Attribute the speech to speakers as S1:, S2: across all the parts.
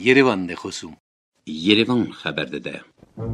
S1: Yerevan de خصوم
S2: Yerevan خبر داده.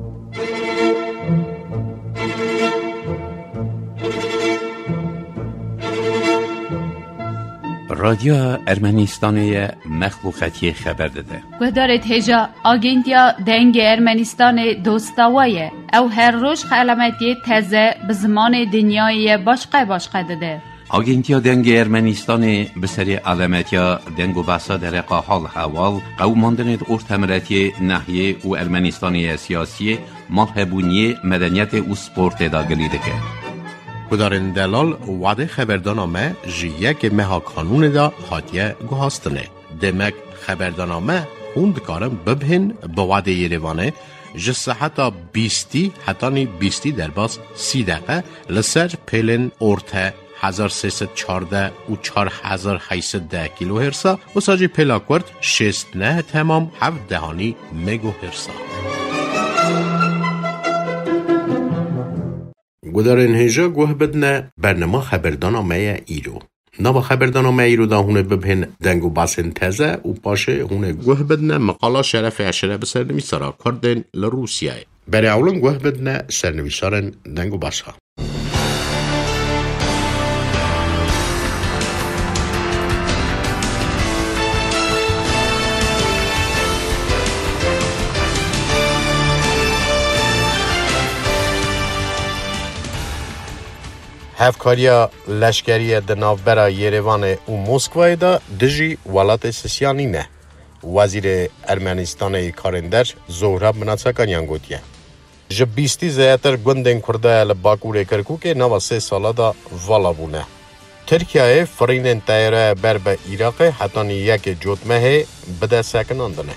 S2: رادیو ارمنستان مخلوقاتی خبر داده.
S3: گذارت هجا آگنتیا دنگ ارمنستان دوستاویه او هر روز علامتی تازه به زمان دنیای باشقه داده.
S2: آگنتیا دنگ ارمنستان به سری علامتیا دنگ و بحثا در حال حوال قوماندن ارتمراتی ناحیه و ارمنستان سیاسی مالهبونی مدنیت و سپورت داگلیده که
S4: کدارن دلال وعده خبردانامه جیه که مها کانون دا حاتیه گوهاستنه. دمک خبردانامه خوند کارم ببهن با وعده یریوانه جسه حتی 20 در باز 30 دقیقه لسر پیلن ارته 1314 و 4810 کیلو هرسا و ساجی پیلاکورد 69 تمام 7 دهانی مگو هرسا. گدارن هجا گوه بدنه برنامه خبردانامه ایرو. نوا خبردانامه ایرو دا هونه ببهن دنگو باسن تزه و پاشه هونه گوه بدنه مقالا شرف عشره بسرنوی سرا کردن لروسیه. برای اولن گوه بدنه سرنوی سارن دنگو باسها. هفکاریا لشکری دناوبرا یریوان و موسکوای دا دجی ولات سیانی نه. وزیر ارمنستان کارندر زهراب مناسکانیان گوتیه. جب 20 زیاتر گندن کرده لباکور کرکوک نو 3 ساله دا والا بونه. ترکیه فرینن تایره بر به عراق حتی یک جوتمه بده سکناندنه.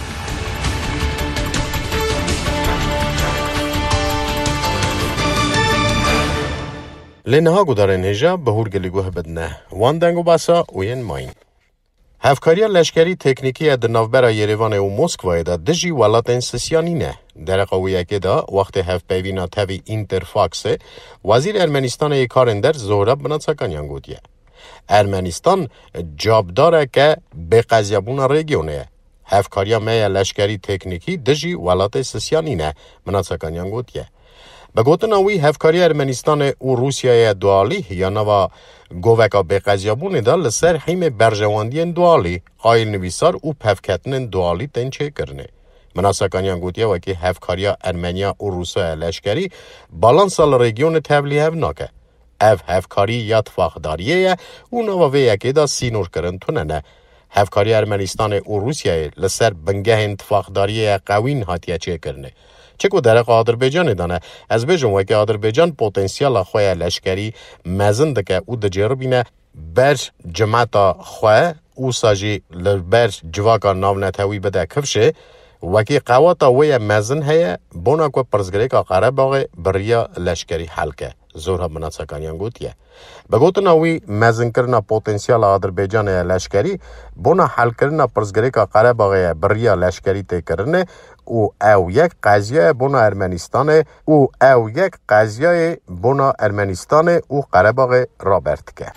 S4: لنها گدارن هجا به هرگلی گوه بدنه وان دنگو باسا وین ماین. هفکاریا لشکری تکنیکی دناوبرا یریوان و موسکوای دا دجی ولاتن سیانی نه. در قویه که دا وقت هف پیوینا تاوی اینترفاکس وزیر ارمنستان کارندر زهراب مناسکانیان گوتیه. ارمنستان جاب داره که به قضیبون ریگیونه. هفکاریا میا لشکری تکنیکی دجی ولات سیانی نه مناسکانیان گوتیه. به گوتن اوی هفکاری ارمنستان و روسیای دوالی یا نوا گووکا به قضیابون دا لسر حیم برجواندین دوالی قایل نویسار و پفکتن دوالی تنچه کرنه. مناسکانیان گوتیه وکی هفکاری ارمنیا و روسای لشکری بالانسال ریگیون تبلی هف ناکه. هفکاری یا اتفاقداریه و نوا ویکی دا سینور کرن تونه. هفکاری ارمنستان و روسیای لسر بنگه اتفاقداریه قوین هاتیه چه کرنه. چکو درق آذربایجان دانه از بجون که آذربایجان پتانسیل خواه لشکری مزن دکه او دجربینه بر جماعت خواه او ساجی لبر جواکا ناونتاوی بده کفشه وکی قواتا وی مزن هیا بونا کو پرزگری کا قرباغ بریا لشکری حلقه زورها مناسکانیان گوتیه بگوتن اوی مزن کرنا پتانسیل آذربایجان لشکری بونا حل کرنا پرزگری کا قرباغ بریا لشکری ته کرنه او یک قضیه بونا ارمنستان او یک قضیه بونا ارمنستان او قرباغ رابرت که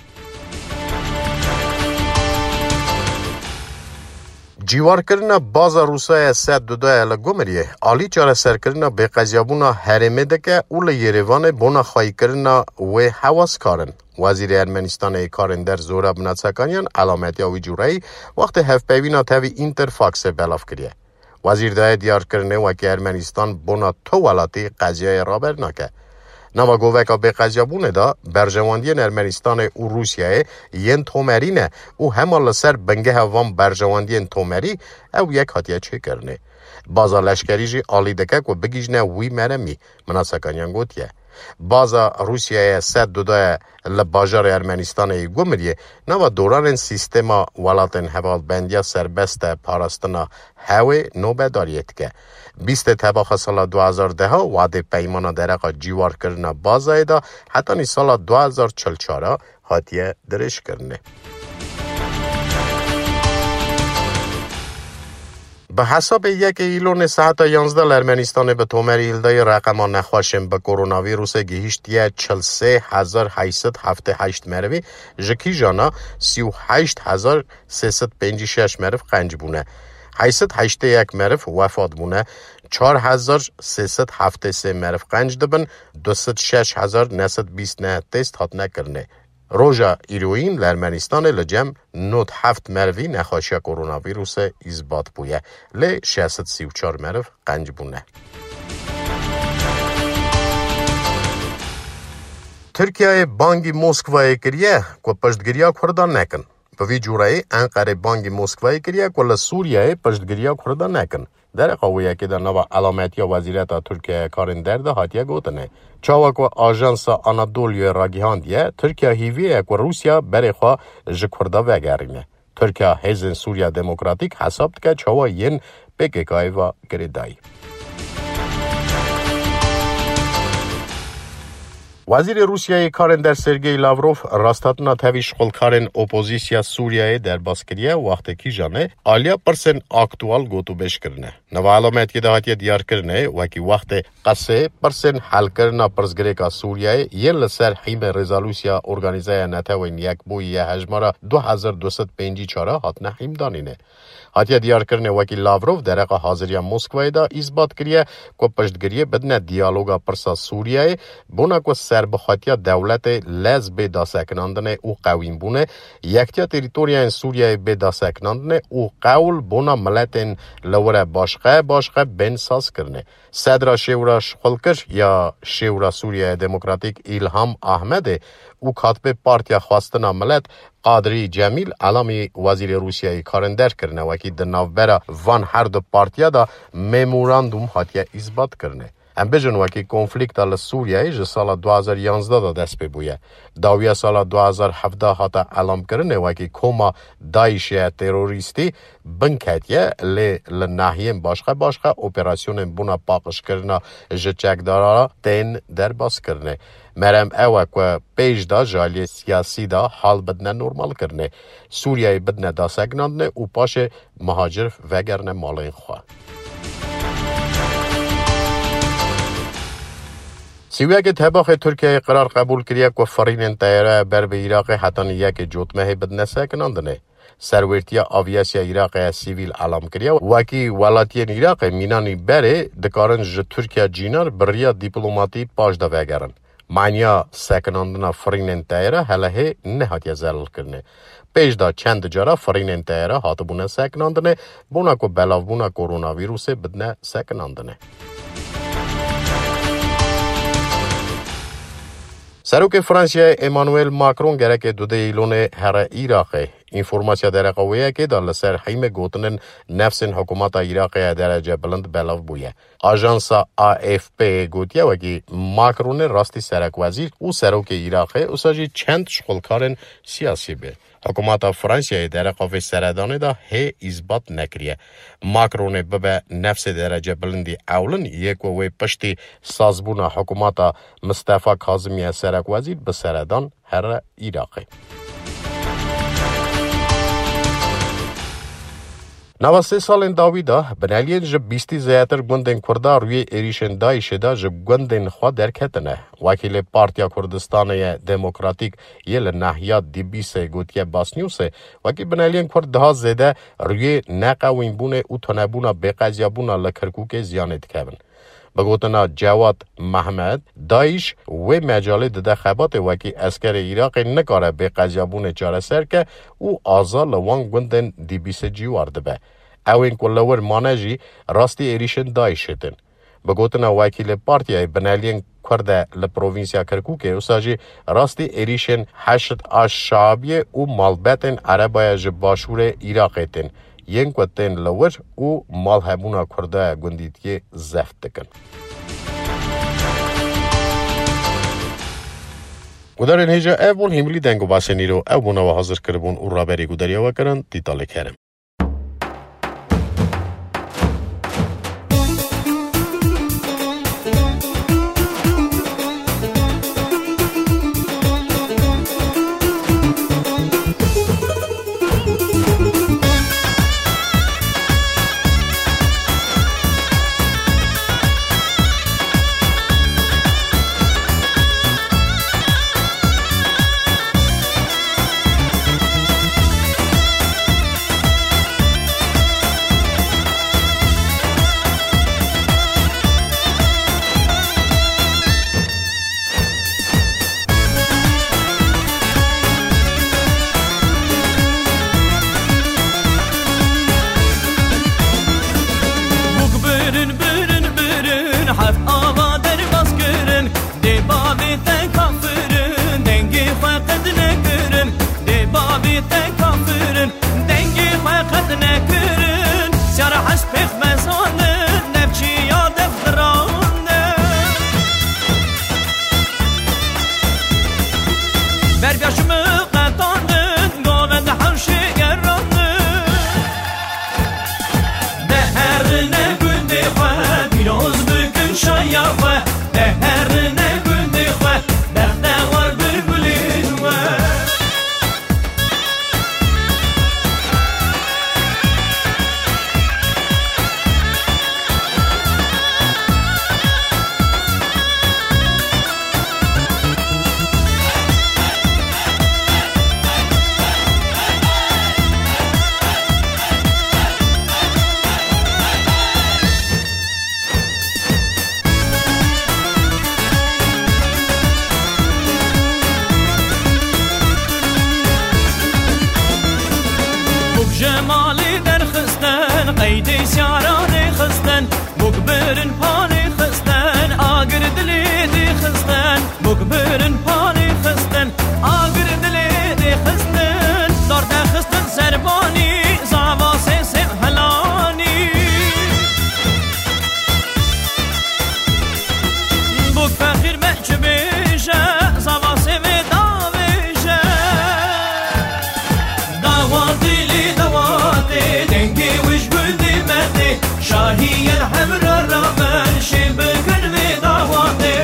S4: جیوار کرنا باز روسای 102 لگومریه آلی چاره سر کرنا به قضیابونا حرمه دکه اول یریوان بونا خواهی کرنا و حواس کارن. وزیر ارمنستان کارندر زهراب مناسکانیان علامتی آوی جورایی وقت هف پیوینا تاوی اینترفاکس بلاف کریه. وزیر دای دیار کرنه وکی ارمنستان بونا تو ولاتی قضیه رابر نکه. نوا گووکا به قضیابونه دا برجواندین ارمنستان و روسیه ین تومرینه او همال سر بنگه هوام برجواندین تومری او یک حتیه چه کرنه. بازا لشکری جی آلی دکه که بگیجنه وی مرمی مناسکانیان گوتیه. بازا روسیه 102 لباجار ارمنستان گمریه نوا دوران سیستما ولاتن حوال بندیا سربست پارستنا هوی نوبه داریت که 20 تباخ سال 2010 وعده پیمانا درقا جیوار کرنا بازای دا حتی نی سال 2044 حاتیه درش کرنه. به حساب یک ایلون ساعت 11 ارمنستان به تومر ایلدای رقم نخواشم به کرونا ویروس گهیشتیه 43878 مروی جکی جانا 38356 مرو قنج بونه. 881 مرف وفات بونه 4373 مرف قنج دبن 206929 تست هات نکرنه. روژا ایروین لرمنستان لجم نوت 7 مروی نخاشی کرونا ویروس اثبات بویه ل 634 مرف قنج بونه. ترکیه بانگی موسکوای کریه که پشتگیریا کردان نکن. به وی جورایی انقره بانگی موسکوای کریه که لسوریه پشتگیریا کردان نکن. در قویه که در نوع علامتی وزیرت ترکیه کارن درده هاتیه گوتنه. چاوک و آژانس آنادولیا راگیهاندیه ترکیه هیویه که روسیا بری خواه جکرده وگرینه. ترکیه هیزن سوریا دموکراتیک حساب که چاوا ین پکیکای و گریدایی. وزیر روسیه کارن سرگئی لاوروف راستاتنا تاویش خلکارن اپوزیسیا سوریه در باسکریه وقتی که جانه آلیا پرسن اکتوال گوتو بش کرنه. نو علامت که دهاتی دیار کرنه وکی وقت قصه پرسن حل کرنا پرزگره کا سوریه یه لسر حیم رزالوسیا ارگانیزای نتوین یک بوی هجمارا 2254 هاتنه حیم دانینه. هاتیا دیار کرنه وکی لاوروف در اقا حاضریا موسکوای دا اثبات کریه که پشتگریه بدن دیالوگا پرسا سوریه بونا که سر بخاطیا دولت لز به داسکناندن او قویم بونه یکتیا تریتوریا سوریه به داسکناندن او قول بونا ملتن لوره باشقه بنساز کرنه. صدر شورا شخلکش یا شورا سوریه دموکراتیک ایلهام احمد او کاتب پارتیا خواستنا ملت قادری جمیل علامی وزیر روسیه کارندر کرنه وکی در نوبرا وان هر دو پارتیا دا میموراندوم هاتیا اثبات کرنه. ام بجن وکی کنفلیکت ال سوریه ج سال 2011 دا دست ببویه. داویا سال 2017 هاتا علام کرنه وکی کوما داعش تروریستی بنکتیه لناهیم باشقه اپراسیون بونا پاقش کرنا ج چکدارا تین در باز کرنه. مرم اوه که پیش دا جالی سیاسی دا حال بدنه نورمال کرنه. سوریه بدنه دا سگناندنه او پاش مهاجر وگرنه مالین خواه. سویا که طباخ ترکیه قرار قبول کریه که فرین تیاره بر به عراق حتان یک جوتمه بدنه سکناندنه. سرورتیا آویاسیا عراق سیویل علام کریه وکی ولاتین عراق مینانی بره دکارن ج ترکیه جینار بریا دیپلوماتی پاش دا وگرن. معنیا سکناندنا فرین تیاره هله نهاتیا زلل کرنه. پیش دا چند جارا فرین تیاره هاتبونه سکناندنه بونا که بلاو بونا کرونا ویروس بدنه سکناندنه. سروک فرانسیه ایمانوئل ماکرون گره دو ایلون هر عراقه اینفورماسیا در قویه که در لسر حیم گوتنن نفسن حکومت عراق درجه بلند بلاو بویه. آژانس AFP گوتیه وکی ماکرون راستی سرک وزیر او سروک عراقه او ساجی چند شغلکارن سیاسی به. حکومت فرانسیه در قوی سردانه دا هی اثبات نکریه. ماکرون به نفس درجه بلندی اولن یک وی پشتی سازبون حکومت مصطفی کاظمی سرک وزیر به سردان هر عراقه. 93 سالن داویدا بنالیه جب 20 زیاتر گوندن کرده روی ایریشن داعش دا جب گوندن خوا درکتنه. وکیل پارتیا کردستان دموکراتیک یل ناحیه DBC گوتیه باسنیوسه وکی بنالیه کرده ها زده روی نقوین بونه او تنبونه بقضیه بونه لکرکوک زیانت کبن. بگوتنا جواد محمد داعش و مجاله ده خبات وکی اسکر عراق نکاره به قضیابون چاره سر که او آزا لوان گوندن DBC جیوارده به. اوین کلور مانجی راستی ایریشن داعش شدن. بگوتنا وکیل پارتیای بنالین کرده لپروینسیا کرکوکه او ساجی راستی ایریشن حشد آشابیه او مالبتن عربای جباشور عراق تن. ین کوتن لور او مال همونا کرده گندیتی زفت دکن. گودارن هیجا اول همیلی دنگو باسنی رو او بنا و حاضر کربون او را بری گوداریا و کرن دیتاله کرم.
S1: de kafirin dengi qad nekirin siyara hasb mezanın nevçi ya devranı bergaşımı qatandın govend harşi geranı deherine gündi xwe piroz bükün şayafe deherine gündi xwe derde var bülbülün ve جمالی در خستن قید سیارانی خستن مقبرن پانی خستن آگر دلی دی خستن مقبرن پانی خستن آگر دلی دی خستن دارد خستن سربانی زاواس سهلانی بک فخیر مچ بیشه زاواس و داویشه داواتی dengi wish guldi mehdi şahiyen hemra ramen şibkın ve davate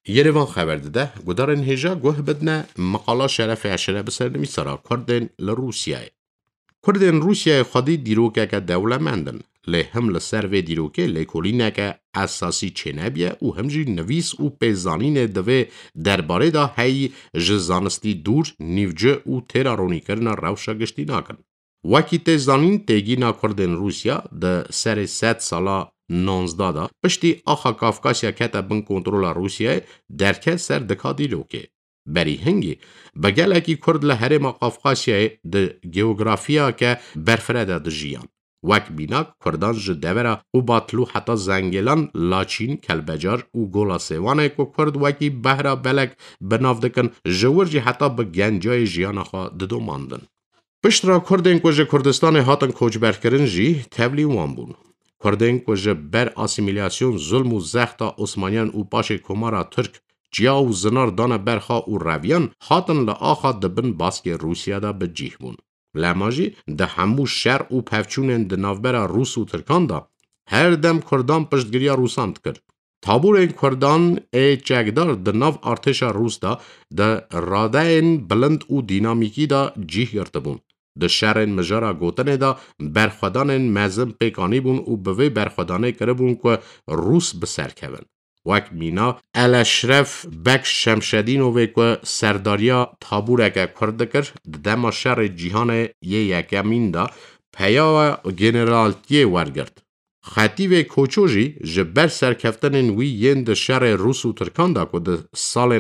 S4: یریوان خبر داده گدارن هجا گوه بدنه مقاله شرف عشره بسر نمیسارا کردن لروسیای. کردن روسیای خودی دیروکه که دولمندن لی هم لسر و دیروکه لی کلینه که اساسی چنه بیه و همجی نویس و پیزانین دوه درباره دا هی جزانستی دور نیوجه و ترارونی کرن روشا گشتی ناکن. وکی تیزانین تیگینا کردن روسیا ده سر 100 سالا 19 دا پشتی آخا کافکاسیا کتا بن کنترول روسیای درکه سر دکا دیروکه. بری هنگی بگل کی کرد لحرم قفقاسیای ده گیوگرافیا که برفرده ده جیان. وک بینا کردان جدورا و باطلو حتی زنگلان لاچین کلبجار و گولا سیوانه که کرد وکی بهرا بلک بناف دکن جورجی حتی به گنجای جیان خوا ددو ماندن. پشت را کردین که کردستان هاتن کوچبر کرن جی تبلی وان بون. کردین که بر آسیمیلیاسیون ظلم و زختا عثمانیان و پاش کمارا ترک جیا و زنار دانه برخا و رویان هاتن لآخا دبن باسک روسیا دا بجیح بون. لاماجی ده همو شر و پفچونن ده نافبرا روس و ترکان دا هر دم کردان پشتگیریا روساند کرد. تابور این کردان چگدار ده ناف ارتشا روس دا ده راده این بلند و دینامیکی دا جیح گرتبون. ده شرین مجارا گوتنه دا برخودان مزم پیکانی بون و بوی برخودانه کربون که روس بسر کون. وک مینا الاشرف بک شمشدینوی که سرداریا تابورک کرده کرد دما شر جیهان یکمین دا پیا گنرالتیه ورگرد. خطیب کوچوژی جبر سرکفتن وی یند شر روس و ترکان دا که ده سال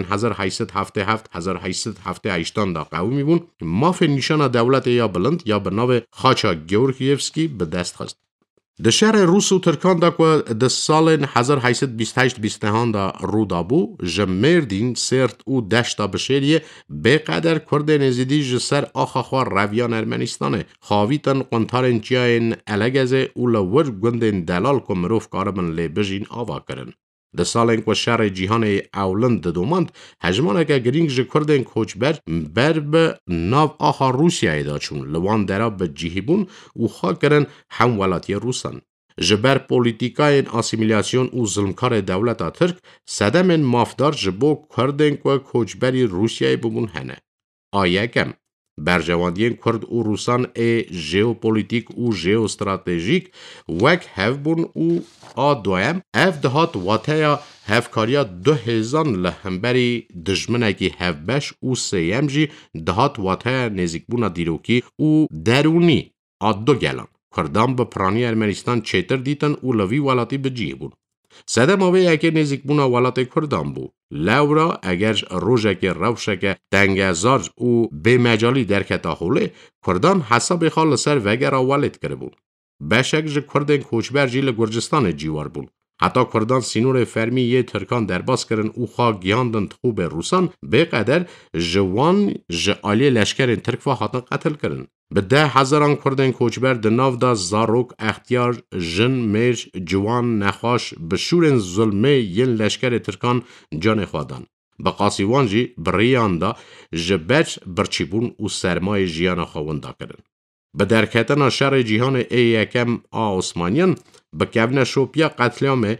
S4: 1877 دا قومی بون ماف نشان دولت یا بلند یا به نام خاچا گیورگیفسکی به دست خست. ده شهر روس و ترکان دا که ده سال 1828 دا رو دا بو جمردین سرت و دشتا بشیریه بقدر کرده نزیدی جسر آخا خواه رویان ارمنستانه خواویتن قنطارن چیاین الگزه و لور گندن دلال که مروف کارمن لی بجین آوا کرن. ده سالن که شهر جیهان اولند دوماند هجمانه که گرینگ جه کردن کوچبر بر به ناو آخا روسیای دا چون لوان درا به جیهبون و خواه کرن هم ولاتی روسان. جبر پولیتیکای آسیمیلیاسیون و ظلمکار دولت ترک صدم مافدار جبو کردن که کوچبری روسیای ببون هنه. آیه کم برجواندین کرد و روسان ژئوپلیتیک و ژئوستراتژیک وک هفبون و دویم اف دهات واتیا هفکاریا 2000 لهمبری دجمنکی هفبش و سیم جی دهات واتیا نزیکبونا دیروکی و درونی دو گلان کردان به پرانی ارمنستان چیتر دیتن و لوی والاتی بجیه بون. سده موی اکه نزیک بونا ولات کردان بو. لورا اگر روژک روشک دنگزار و به مجالی درکتا خوله کردان حساب خال سر وگر آوالت کرده بون. بشک جه کردن کوچبر جیل گرجستان جیوار بون. حتی کردان سینور فرمی یه ترکان درباس کرن او خواه گیاندن خوب روسان به قدر جوان جعالی لشکر ترک و حتی قتل کرن. به 10,000 کردن کوچبر دناو دا زاروک اختیار جن میج جوان نخواش بشورن ظلمه ین لشکر ترکان جان خوادان. به قاسیوان جی بریان دا جبچ برچیبون و سرمای جیان خوانده کرن. به درکتن شر جیهان یکم عثمانیان به کبن شوپیا قتلیام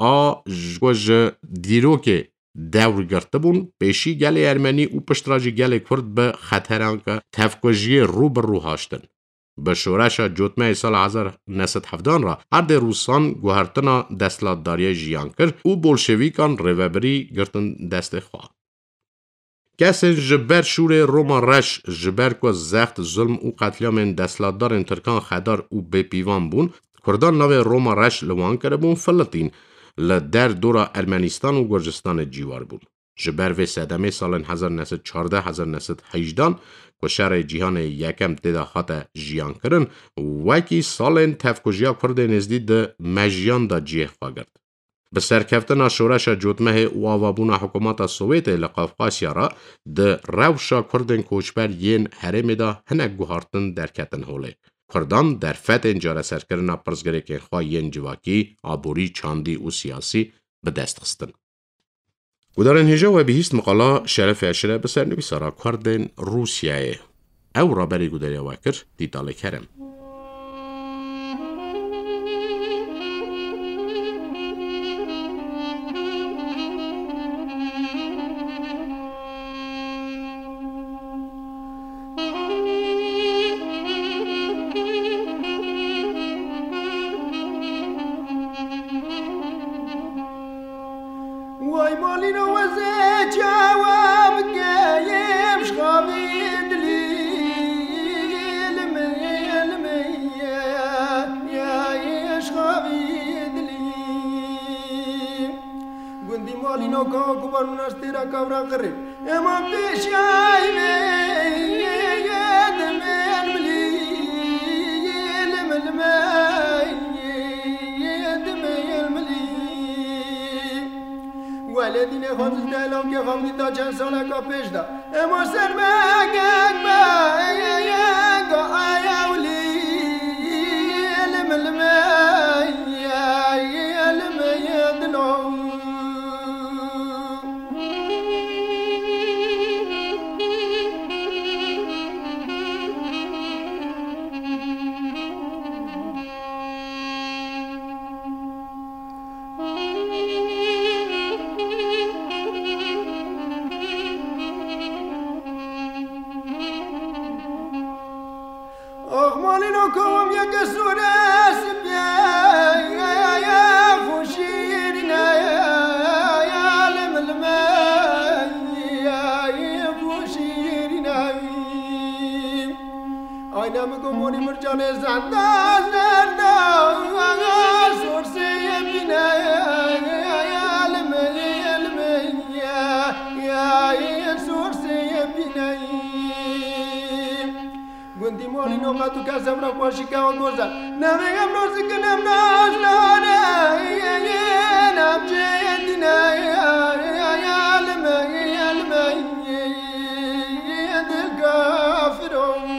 S4: جوج دیروک دور گرفته بون پیشی گل ارمنی و پشتراجی گل کرد به خطران که تفکجی رو بر رو هاشتن. به شورش جوتمه سال 1970 را ارد روسان گوهرتنا دستلاتداری جیان کرد و بولشویکان ریوبری گرتن دست خواه. کسی جبر شور روما رش جبر که زخت ظلم و قتلیام دستلاتدار ترکان خدار و بپیوان بون کردان نو روما رش لوان کرده بون فلسطین لدر دورا ارمنستان و گرجستان جیوار بون. جبر و صدمه سال 1914-1918 که شهر جیهان یکم تدا خاطر جیان کرن وکی سال تفکجیا کرده نزدید ده مجیان دا جیه خواگرد. به سرکفتن شورش جوتمه و آوابون حکومت سوویت لقافقاسیا را ده روشا کردن کوچبر ین حرم دا هنک گوهارتن درکتن هوله. کردان در فتن جاره سرکرنا پرزگره که خواه ین جواکی، آبوری، چاندی و سیاسی به دست خستن. و در انهجا و بهیست مقاله شرف اشره بسر نویسارا کردن روسیه او را بری گودریا وکر دیدال کرم.
S5: مالینو کو بارون استیرا کورا قری اما پیشای والدین خانز دلم که خامدی تا چند ساله که پیش دا اما سر مگن گا آیاولی گندی مالی نوقا تو کسم را پاشی که و گوزن نمیم روزی کنم ناشنانه نم جدینه علمه دل کافرون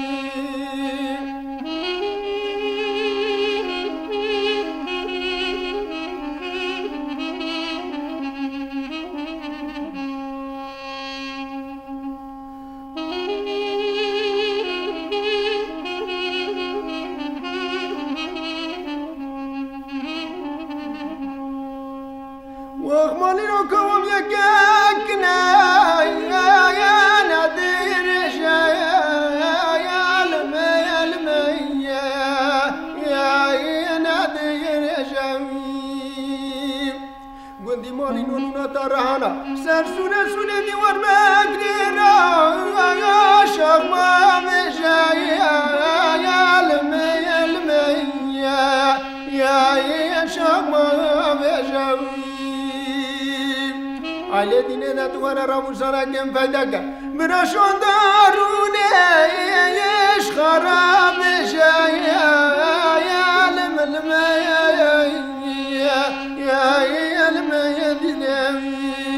S5: سر سونه دیوار مگرینا یا شما بجای علمه یا شما بجای علی دینه دتوانه راموسانا کم پیدا کن براشون دارونه یش خراب بجای علمه علمه دینه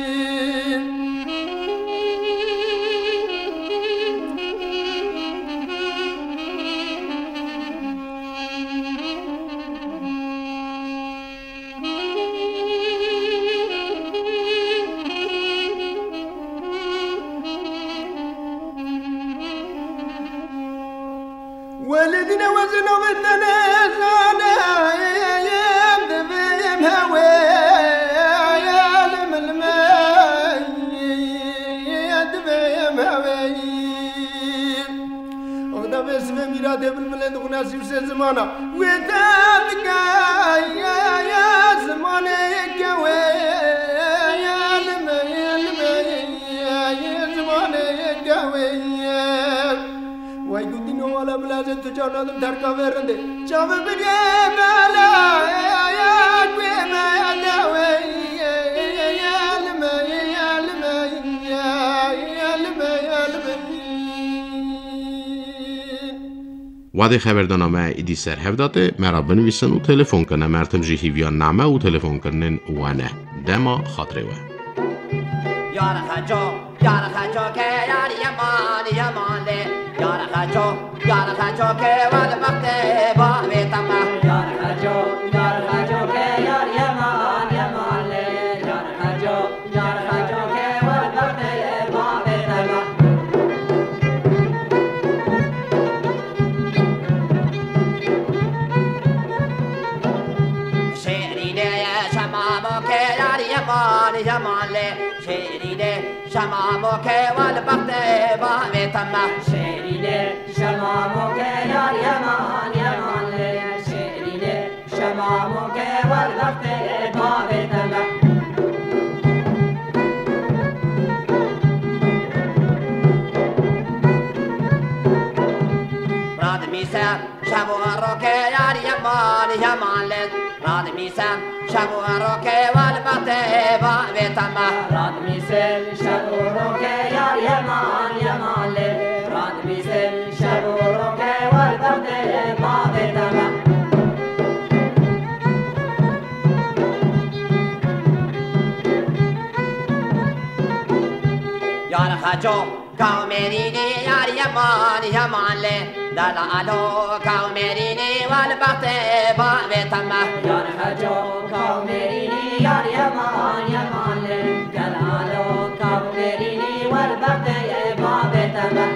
S5: والدنا وزنوا بالتنازل يم هوي يا الماء يم هوي ودا باسم ميراد بالملند وناسي زمانه وتابك يا زمانه كوي يا الماء يا زمانه كوي وای گوتینو والا بلازه تو جانادم درکا ورنده چاو بگه بالا یا گویمه یادوی
S4: وادي خبردنامه ایدی سر هفداته مرا بنویسن و تلفن کنه مرتم جهیویان نامه و تلفن کنن وانه دما خاطره و
S6: یار خجو که یار یمان لی یار خجو که ول وقت با ویتما یار خجو که یار یمان لی یار خجو که ول وقت با ویتما شیرینه شمامو که یار یمان لی شیرینه شمامو که ول وقت با ویتما شیرینه شمامو که یار یمان لی شیرینه شمامو که ول وقت با ویتما راد میسم شبو رو که یار یمان لی راد میسم شبو رو که ول وقت با ویتما تمه راد میسل شبورو که یار یمان یمان لی راد میسل شبورو که والبخت باب تمه یار خجو کامرینی یار یمان یمان لی دلالو کامرینی والبخت باب تمه یار خجو کامرینی یار یمان یمان لی دلالو کامرینی والبخت باب تمه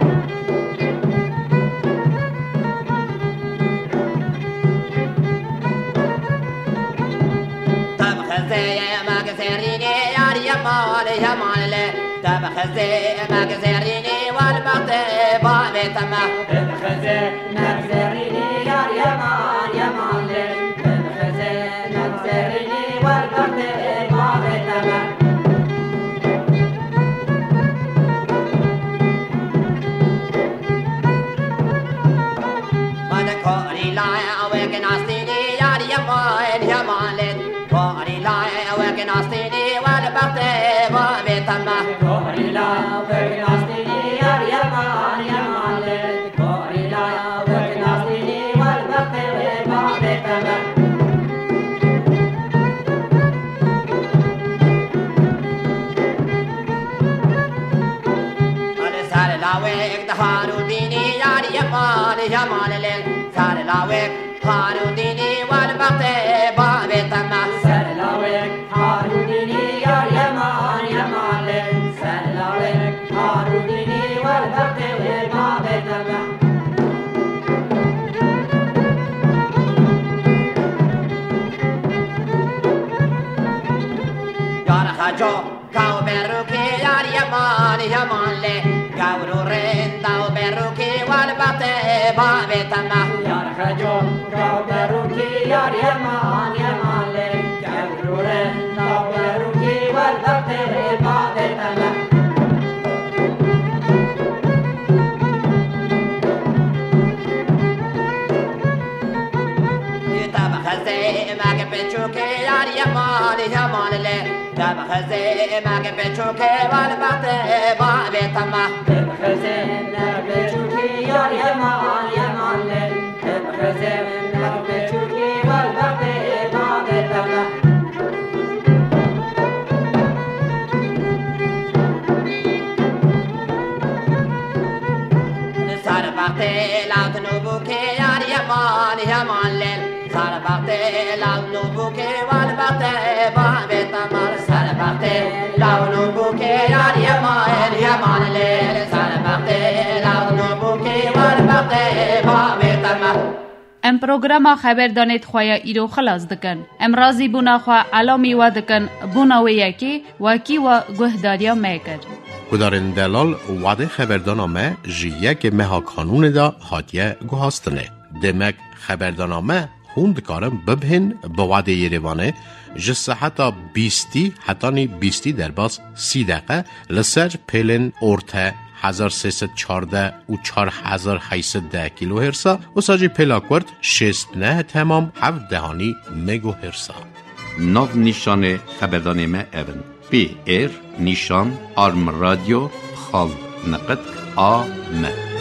S6: مگزرینی یار یمان یمان لی تبخزی مگزرینی والبخت باب تمه تبخزی مگزرینی یار یمان یمان لی تبخزی مگزرینی والبخت باب تمه من کوری لای اوک ناستینی یار یمان یمان لی کوری لای اوک ناستینی والبخت باب تمه کوری لای اوک ناستینی یار یمان یمان لی کوری لای اوک ناستینی والبخت باب تمه سر لاوک دهارو دینی یار یمان یمان لی سر لاوک هارو دینی والبخت باب تمه سر لاوک هارو دینی یار یمان یمان لی سر لاوک هارو دینی والبخت باب تمه یار خجو کاو بروکی یار یمان یمان لی گورو رنداو بروکی والبخت باب تمه یار خجو کاو بروکی یار یمان یمان لی گورو رنداو بروکی والبخت باب تمه تبخزی مگ بچوکی یار یمان یمان لی تبخزی مگ بچوکی والبخت باب تمه تبخزی مگ بچوکی یار یمان یمان لی تبخزی مگ بچوکی والبخت باب تمه سر وقت لات نوبو که یار یمان یمان لی سر وقت لات نوبو که والبخت باب تمه سر وقت لات نوبو که یار یمان یمان لی سر وقت لات نوبو که والبخت باب تمه
S3: ام پروگراما خبر دانید خواه ایرو خلاص دکن. ام رازی بونا خواه علامی و دکن بونا و یکی وکی و گهداریا میکر.
S4: کدارن دلال وعده خبردانامه جیه مها کانون دا هاتیه گوهاستنه. دمک خبردانامه خوند کارم ببهن با وعده یریوانه جسه حتی 20 در باز 30 دقیقه لسر پیلن ارته 1314 و 4810 کیلو هرسا و ساجی پلاکورد 69 تمام 7 دهانی مگو هرسا.
S2: ناو نیشان خبردانمه اون پی ایر نیشان آرم رادیو خال نقد آمد.